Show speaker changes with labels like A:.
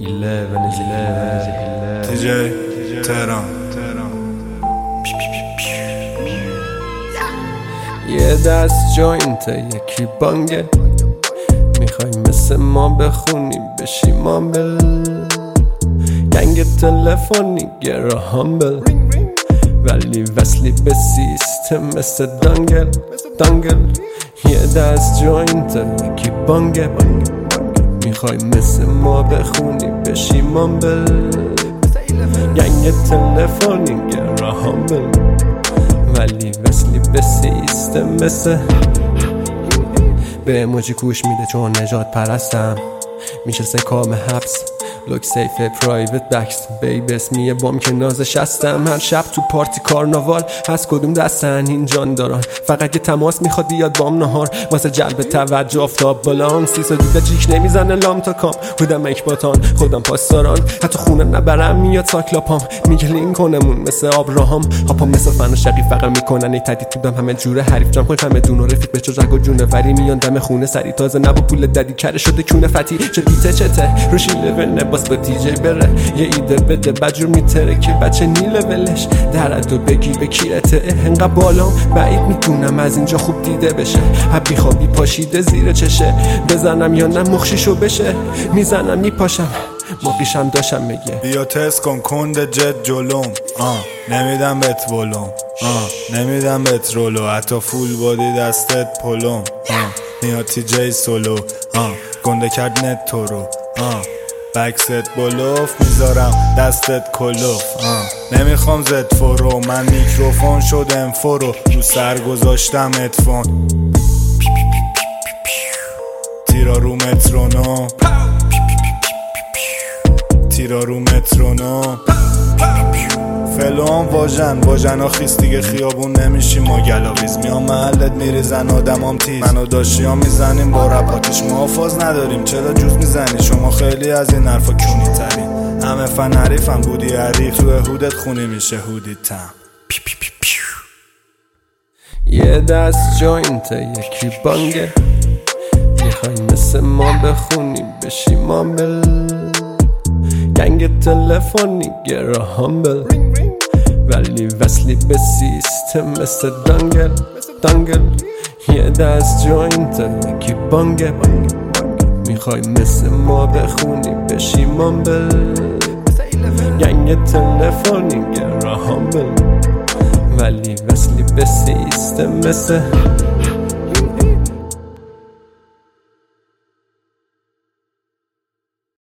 A: دیجی تهران.
B: یه دست جوینت یکی بانگه، میخوای مثل ما بخونی بشی مامبل، گنگ تلفنی گرا هامبل، ولی وصلی به سیستم مثل دانگل. یه دست جوینت یکی بانگه، میخوای مثل ما بخونی بشی مامبل، گنگ تلفنی گرا هامبل، ولی وصلی به سیستم مثل. به اموجی کوش میده چون نجات پرستم، میشه سکام حبس، لوک سیف پرایوت بکس، بیب اسمیه بام که نازش هستم. هر شب تو پارتی کارناوال هست، کدوم دستن این جانداران، فقط یه تماس میخواد بیاد بام نهار، واسه جلب توجه آفتاب بالام. 300 دیده جیک نمیزنه لام تا کام، بودم اکباتان خودم پاسداران، حتی خونه نبرم میاد ساکلاپام، میگه لینکنمون مثل آبراهام، هاپام مثل فن و شقی فقط میکنن ای تدید بودم همه جوره حریف جام کنم همه دون و رفیق به چه رگ و جونه وری میان دم خونه سری تازه نبا پول ددی کره شده کونه فتی چه بیته چته روشی لول باس با دیجی بره، یه ایده بده بجور میتره که بچه نیلولش درد و بگی به کیرته، انقدر بالام بعید میتونم از اینجا خوب دیده بشه، حبی خوابی پاشیده زیر چشه، بزنم یا نه مخشیشو بشه، میزنم میپاشم موقیشم داشم میگه
A: بیا تست کن کند جد جلوم، نمیدم بهت ولوم، نمیدم بهت رولو، حتی فول بادی دستت پلوم، میاد تی جی سولو، گنده کرد نت تو رو، بکست بلوف میذارم دستت کلوف، نمیخوام زد فرو، من میکروفون شدم فرو، رو سر گذاشتم ادفون، تیرا رو مترونوم، تیرا رو مترونوم، فلوم واژن ها خیست دیگه خیابون نمیشیم ما گلاویز، میام محلت میریزن آدمام تیز، منو داشتیام میزنیم با رپاتش، ما حافظ نداریم چرا جوز میزنی شما، خیلی از این حرفا کونی ترین، همه فن حریفم بودی حریف، تو هودت خونی میشه هودی تم.
B: یه دست جوینت یکی بانگه، میخوای مثل ما بخونی بشی مامبل، گنگ تلفنی گرا هامبل، ولی وصلی به سیستم مثل دانگل. یه دست جوینت یکی بانگه، میخوای مثل ما بخونی بشی مامبل، گنگ تلفنی گرا هامبل، ولی وصلی به سیستم مثل